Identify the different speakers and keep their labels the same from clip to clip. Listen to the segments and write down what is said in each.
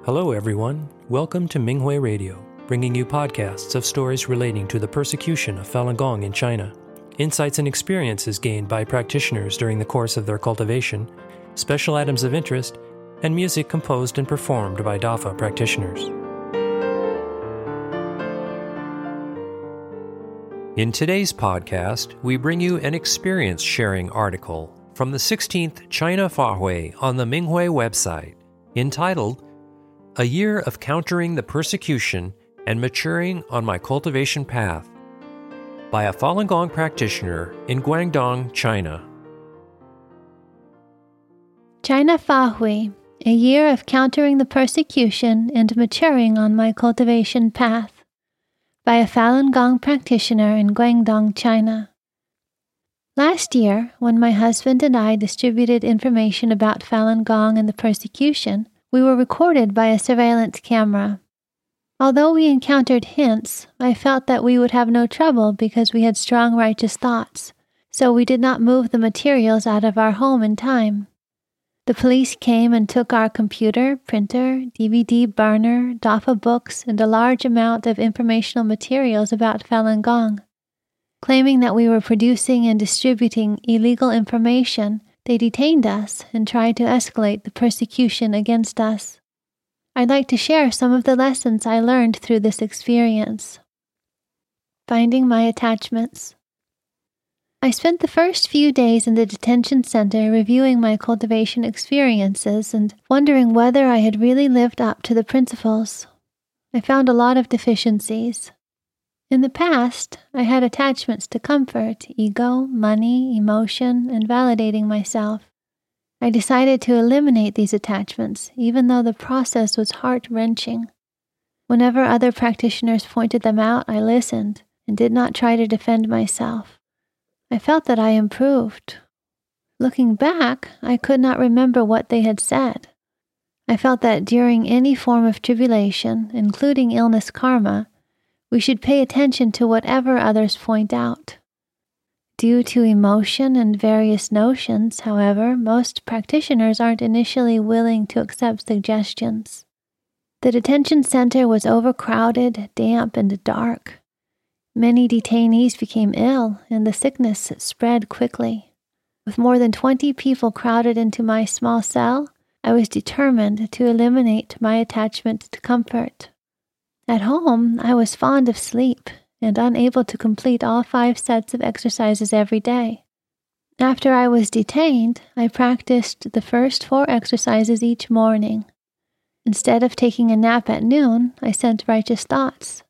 Speaker 1: Hello everyone, welcome to Minghui Radio, bringing you podcasts of stories relating to the persecution of Falun Gong in China, insights and experiences gained by practitioners during the course of their cultivation, special items of interest, and music composed and performed by DAFA practitioners. In today's podcast, we bring you an experience-sharing article from the 16th China Fahui on the Minghui website, entitled A Year of Countering the Persecution and Maturing on My Cultivation Path, by a Falun Gong practitioner in Guangdong, China.
Speaker 2: China Fahui, A Year of Countering the Persecution and Maturing on My Cultivation Path, by a Falun Gong practitioner in Guangdong, China. Last year, when my husband and I distributed information about Falun Gong and the persecution, we were recorded by a surveillance camera. Although we encountered hints, I felt that we would have no trouble because we had strong righteous thoughts, so we did not move the materials out of our home in time. The police came and took our computer, printer, DVD burner, DAFA books, and a large amount of informational materials about Falun Gong. Claiming that we were producing and distributing illegal information, they detained us and tried to escalate the persecution against us. I'd like to share some of the lessons I learned through this experience. Finding my attachments. I spent the first few days in the detention center reviewing my cultivation experiences and wondering whether I had really lived up to the principles. I found a lot of deficiencies. In the past, I had attachments to comfort, ego, money, emotion, and validating myself. I decided to eliminate these attachments, even though the process was heart-wrenching. Whenever other practitioners pointed them out, I listened and did not try to defend myself. I felt that I improved. Looking back, I could not remember what they had said. I felt that during any form of tribulation, including illness karma, we should pay attention to whatever others point out. Due to emotion and various notions, however, most practitioners aren't initially willing to accept suggestions. The detention center was overcrowded, damp, and dark. Many detainees became ill, and the sickness spread quickly. With more than 20 people crowded into my small cell, I was determined to eliminate my attachment to comfort. At home, I was fond of sleep and unable to complete all 5 sets of exercises every day. After I was detained, I practiced the first 4 exercises each morning. Instead of taking a nap at noon, I sent righteous thoughts.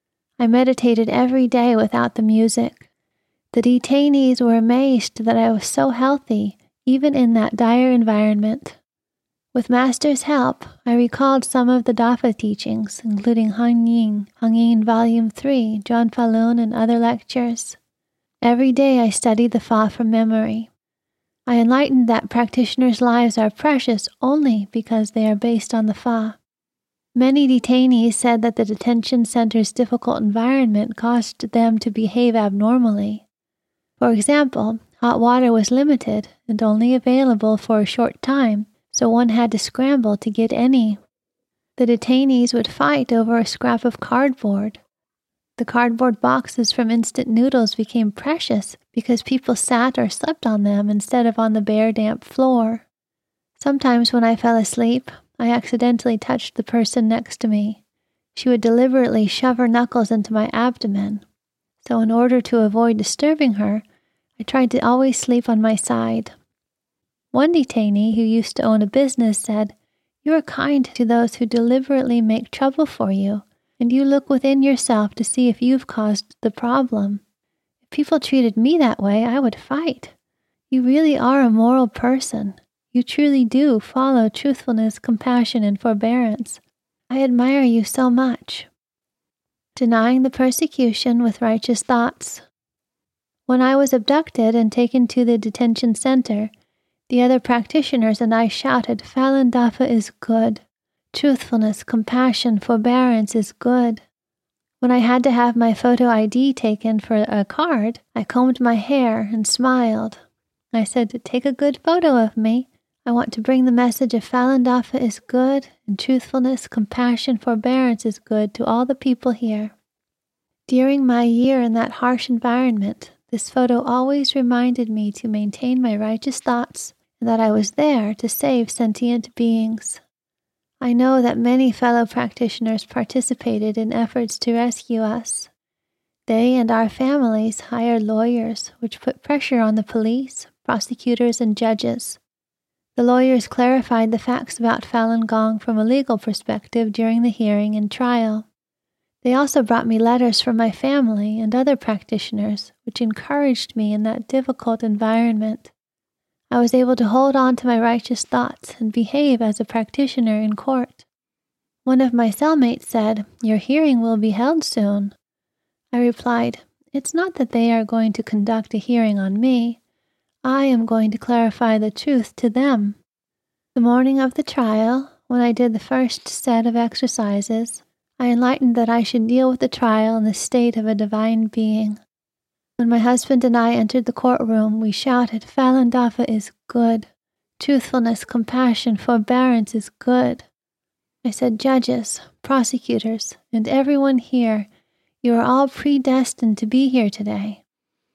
Speaker 2: I meditated every day without the music. The detainees were amazed that I was so healthy, even in that dire environment. With Master's help, I recalled some of the DAFA teachings, including Hung Yin Volume 3, John Falun, and other lectures. Every day I studied the Fa from memory. I enlightened that practitioners' lives are precious only because they are based on the Fa. Many detainees said that the detention center's difficult environment caused them to behave abnormally. For example, hot water was limited and only available for a short time, so one had to scramble to get any. The detainees would fight over a scrap of cardboard. The cardboard boxes from instant noodles became precious because people sat or slept on them instead of on the bare, damp floor. Sometimes when I fell asleep, I accidentally touched the person next to me. She would deliberately shove her knuckles into my abdomen. So in order to avoid disturbing her, I tried to always sleep on my side. One detainee who used to own a business said, "You are kind to those who deliberately make trouble for you, and you look within yourself to see if you've caused the problem. If people treated me that way, I would fight. You really are a moral person. You truly do follow truthfulness, compassion, and forbearance. I admire you so much." Denying the persecution with righteous thoughts. When I was abducted and taken to the detention center, the other practitioners and I shouted, "Falun Dafa is good. Truthfulness, compassion, forbearance is good." When I had to have my photo ID taken for a card, I combed my hair and smiled. I said, "Take a good photo of me. I want to bring the message of Falun Dafa is good, and truthfulness, compassion, forbearance is good to all the people here. During my year in that harsh environment, this photo always reminded me to maintain my righteous thoughts and that I was there to save sentient beings. I know that many fellow practitioners participated in efforts to rescue us. They and our families hired lawyers, which put pressure on the police, prosecutors, and judges. The lawyers clarified the facts about Falun Gong from a legal perspective during the hearing and trial. They also brought me letters from my family and other practitioners, which encouraged me in that difficult environment. I was able to hold on to my righteous thoughts and behave as a practitioner in court. One of my cellmates said, "Your hearing will be held soon." I replied, "It's not that they are going to conduct a hearing on me. I am going to clarify the truth to them." The morning of the trial, when I did the first set of exercises, I enlightened that I should deal with the trial in the state of a divine being. When my husband and I entered the courtroom, we shouted, "Falun Dafa is good. Truthfulness, compassion, forbearance is good." I said, "Judges, prosecutors, and everyone here, you are all predestined to be here today.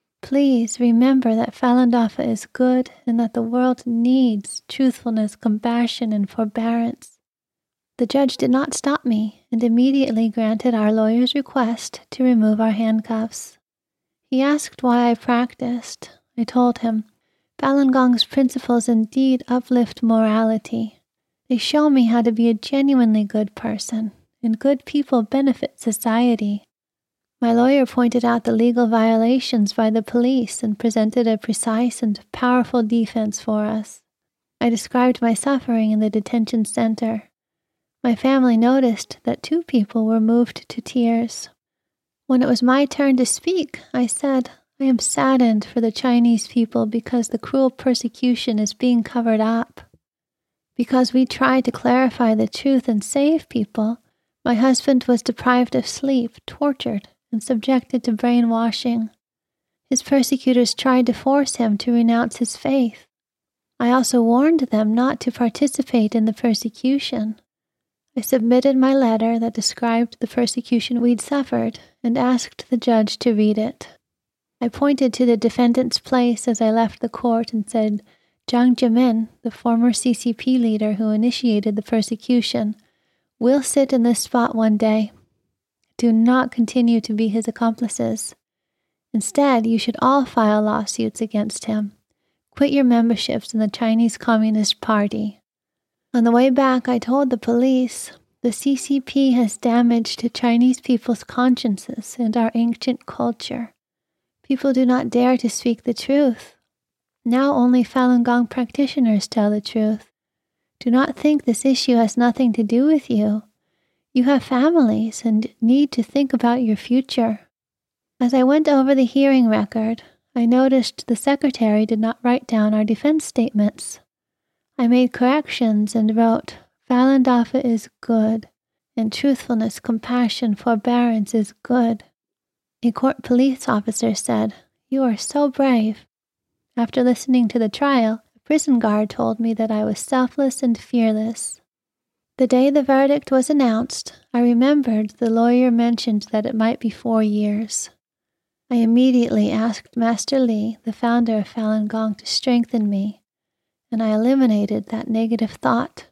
Speaker 2: Please remember that Falun Dafa is good and that the world needs truthfulness, compassion, and forbearance." The judge did not stop me and immediately granted our lawyer's request to remove our handcuffs. He asked why I practiced. I told him, "Falun Gong's principles indeed uplift morality. They show me how to be a genuinely good person, and good people benefit society." My lawyer pointed out the legal violations by the police and presented a precise and powerful defense for us. I described my suffering in the detention center. My family noticed that 2 people were moved to tears. When it was my turn to speak, I said, "I am saddened for the Chinese people because the cruel persecution is being covered up. Because we tried to clarify the truth and save people, my husband was deprived of sleep, tortured, and subjected to brainwashing. His persecutors tried to force him to renounce his faith. I also warned them not to participate in the persecution. I submitted my letter that described the persecution we'd suffered and asked the judge to read it. I pointed to the defendant's place as I left the court and said, "Jiang Zemin, the former CCP leader who initiated the persecution, will sit in this spot one day. Do not continue to be his accomplices. Instead, you should all file lawsuits against him. Quit your memberships in the Chinese Communist Party." On the way back, I told the police, "The CCP has damaged Chinese people's consciences and our ancient culture. People do not dare to speak the truth. Now only Falun Gong practitioners tell the truth. Do not think this issue has nothing to do with you. You have families and need to think about your future." As I went over the hearing record, I noticed the secretary did not write down our defense statements. I made corrections and wrote, "Falun Dafa is good, and truthfulness, compassion, forbearance is good." A court police officer said, "You are so brave." After listening to the trial, a prison guard told me that I was selfless and fearless. The day the verdict was announced, I remembered the lawyer mentioned that it might be 4 years. I immediately asked Master Li, the founder of Falun Gong, to strengthen me, and I eliminated that negative thought.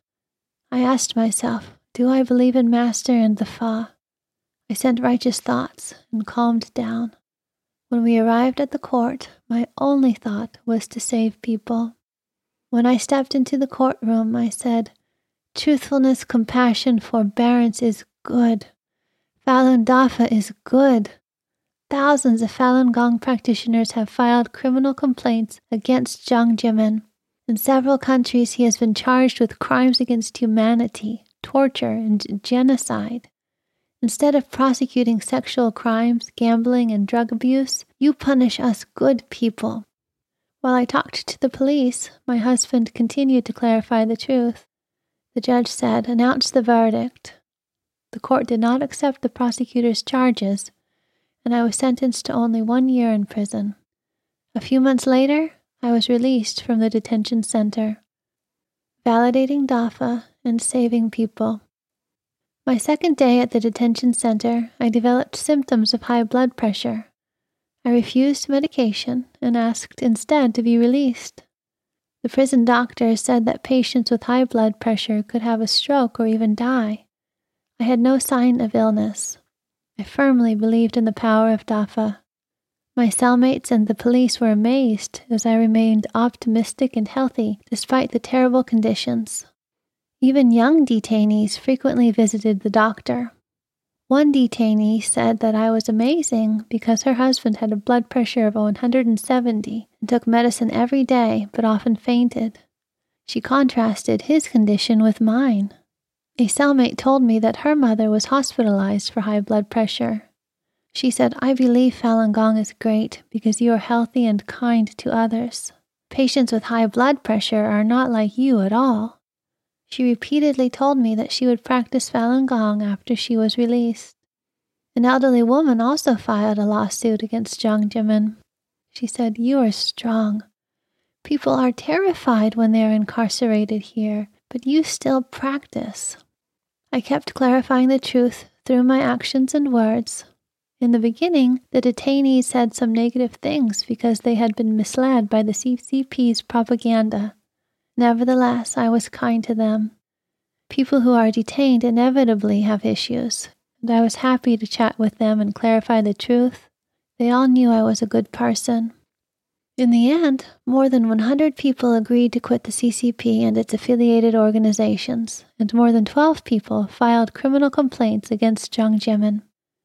Speaker 2: I asked myself, do I believe in Master and the Fa? I sent righteous thoughts and calmed down. When we arrived at the court, my only thought was to save people. When I stepped into the courtroom, I said, "Truthfulness, compassion, forbearance is good. Falun Dafa is good." Thousands of Falun Gong practitioners have filed criminal complaints against Jiang Zemin. In several countries, he has been charged with crimes against humanity, torture, and genocide. Instead of prosecuting sexual crimes, gambling, and drug abuse, you punish us good people. While I talked to the police, my husband continued to clarify the truth. The judge said, "Announce the verdict." The court did not accept the prosecutor's charges, and I was sentenced to only 1 year in prison. A few months later, I was released from the detention center. validating DAFA, and saving people. My second day at the detention center, I developed symptoms of high blood pressure. I refused medication and asked instead to be released. The prison doctor said that patients with high blood pressure could have a stroke or even die. I had no sign of illness. I firmly believed in the power of DAFA. My cellmates and the police were amazed as I remained optimistic and healthy despite the terrible conditions. Even young detainees frequently visited the doctor. One detainee said that I was amazing because her husband had a blood pressure of 170 and took medicine every day but often fainted. She contrasted his condition with mine. A cellmate told me that her mother was hospitalized for high blood pressure. She said, "I believe Falun Gong is great because you are healthy and kind to others. Patients with high blood pressure are not like you at all." She repeatedly told me that she would practice Falun Gong after she was released. An elderly woman also filed a lawsuit against Jiang Zemin. She said, "You are strong. People are terrified when they are incarcerated here, but you still practice." I kept clarifying the truth through my actions and words. In the beginning, the detainees said some negative things because they had been misled by the CCP's propaganda. Nevertheless, I was kind to them. People who are detained inevitably have issues, and I was happy to chat with them and clarify the truth. They all knew I was a good person. In the end, more than 100 people agreed to quit the CCP and its affiliated organizations, and more than 12 people filed criminal complaints against Jiang Zemin.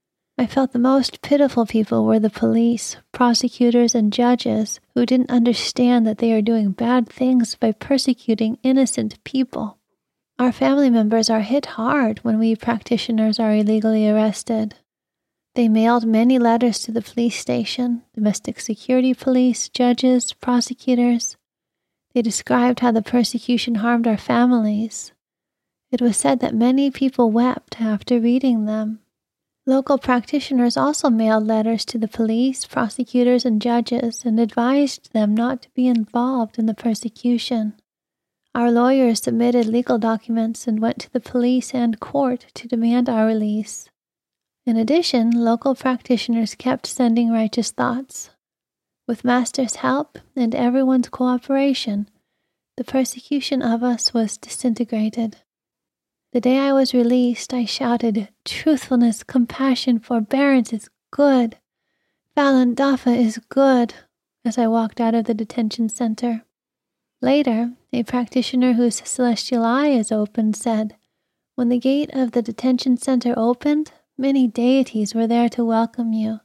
Speaker 2: I felt the most pitiful people were the police, prosecutors, and judges who didn't understand that they are doing bad things by persecuting innocent people. Our family members are hit hard when we practitioners are illegally arrested. They mailed many letters to the police station, domestic security police, judges, prosecutors. They described how the persecution harmed our families. It was said that many people wept after reading them. Local practitioners also mailed letters to the police, prosecutors, and judges and advised them not to be involved in the persecution. Our lawyers submitted legal documents and went to the police and court to demand our release. In addition, local practitioners kept sending righteous thoughts. With Master's help and everyone's cooperation, the persecution of us was disintegrated. The day I was released, I shouted, "Truthfulness, compassion, forbearance is good. Falun Dafa is good," as I walked out of the detention center. Later, a practitioner whose celestial eye is open said, "When the gate of the detention center opened, many deities were there to welcome you.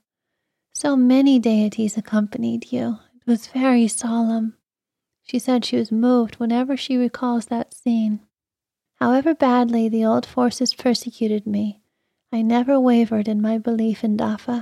Speaker 2: So many deities accompanied you. It was very solemn." She said she was moved whenever she recalls that scene. However badly the old forces persecuted me, I never wavered in my belief in Dafa.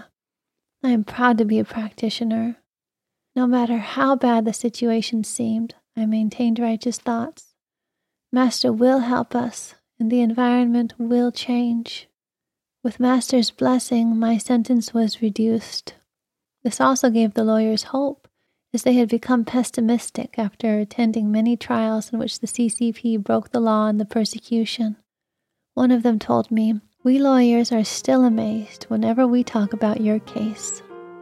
Speaker 2: I am proud to be a practitioner. No matter how bad the situation seemed, I maintained righteous thoughts. Master will help us, and the environment will change. With Master's blessing, my sentence was reduced. This also gave the lawyers hope, as they had become pessimistic after attending many trials in which the CCP broke the law and the persecution. One of them told me, "We lawyers are still amazed whenever we talk about your case."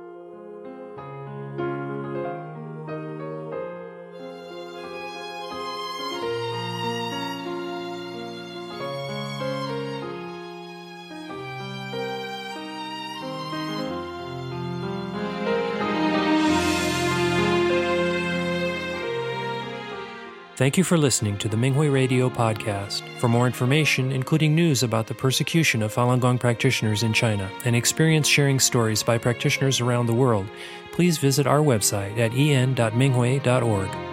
Speaker 1: Thank you for listening to the Minghui Radio podcast. For more information, including news about the persecution of Falun Gong practitioners in China and experience-sharing stories by practitioners around the world, please visit our website at en.minghui.org.